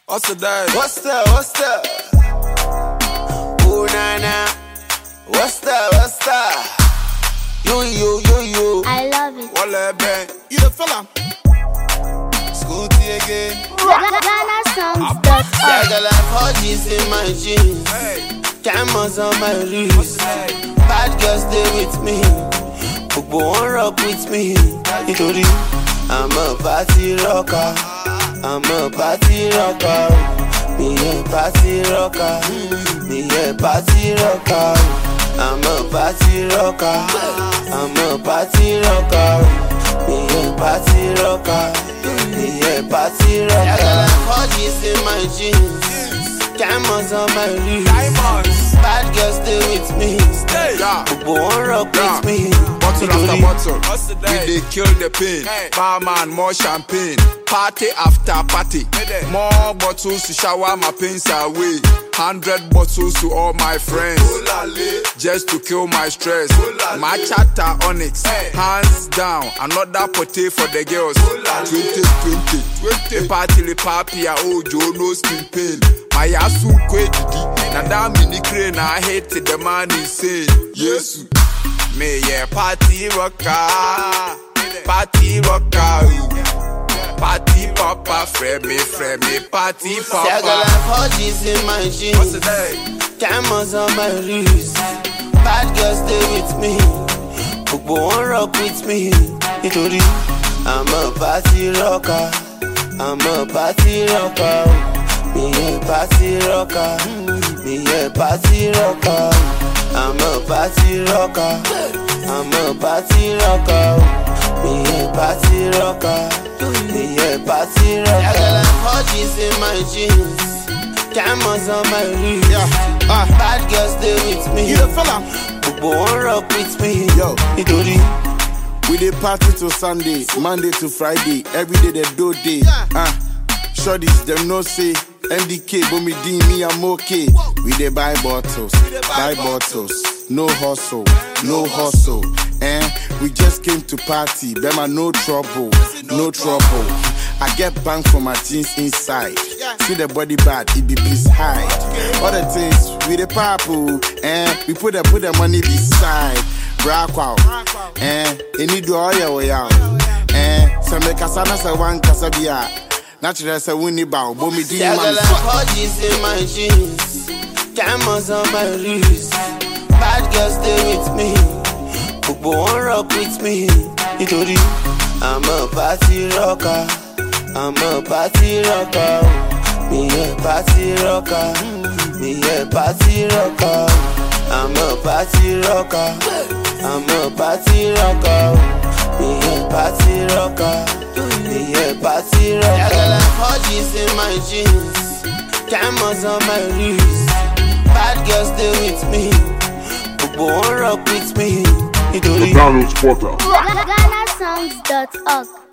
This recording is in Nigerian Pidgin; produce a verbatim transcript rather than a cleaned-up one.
What's the day? What's up, what's up? Ooh, nah, nah. What's up, what's up? You, you, you, you. I love it. Wale Ben, you the fella. Scooty again. Ghana songs dot org. I got like four G's in my jeans. Hey, Cameras on my what's wrist. the day? Bad girls stay with me. People won't rock with me. Nítorí I'm a party rocker. I'm a party rocker. Me a party rocker. Me a party rocker. I'm a party rocker. I'm a party rocker. Me a party rocker. Me a party rocker. I got like four G's in my jeans. Diamonds on my wrist. Diamonds. Bad girls stay with me. Stay. Yeah. People won't rock Yeah. with me. Bottle after bottle. What's the day? We dey kill the pain. Hey. Barman, more champagne. Party after party. Hey. More bottles to shower my pains away. Hundred bottles to all my friends. Olale. Just to kill my stress. Olale. My chatter onyx. Hey. Hands down. Another potty for the girls. twenty twenty. twenty. The party le papi a ojo no skin pain. My asu kwe didi. Na da mini crane I hate the man insane. Yes. Me yeah party rocker, party rocker, party papa, friend me, friend me, party papa. See, I got like four G's in my jeans. What's the day? Diamonds on my wrist. Bad girls stay with me. People won't rock with me. Nítorí I'm a party rocker. I'm a party rocker. Me a party rocker. Me a party rocker. I'm a party rocker. I'm a party rocker. Me a party rocker. Me a party rocker. I got like four G's in my jeans. Diamonds on my wrist. Yeah, ah, Bad girls stay with me. you the fella. People won't rock with me. Yo. Nítorí We dey party till Sunday, Monday to Friday, every day the do day. Ah, shorties them no say M D K, but me D me I'm okay. We dey buy bottles, buy bottles, no hustle, no hustle. And we just came to party, Bema no trouble, no trouble. I get bang for my jeans inside. See the body bad, it be please hide. All the things we the papu, and we put the put the money beside. Brack out, and you need to all your way out. And some make us answer one casabia. Naturally, say we need bow, but me See, I got like four G's in my jeans. Diamonds on my wrist. Bad girls stay with me. People won't rock with me. Nítorí I'm a party rocker. I'm a party rocker. Me a party rocker. Me a party rocker. I'm a party rocker. I'm a party rocker. Me a party rocker. Me a party rocker. I got like four G's in my jeans. Diamonds on my wrist. Bad girls stay with me. People won't rock with me. Nítorí Download Spotter. Ghana songs dot org.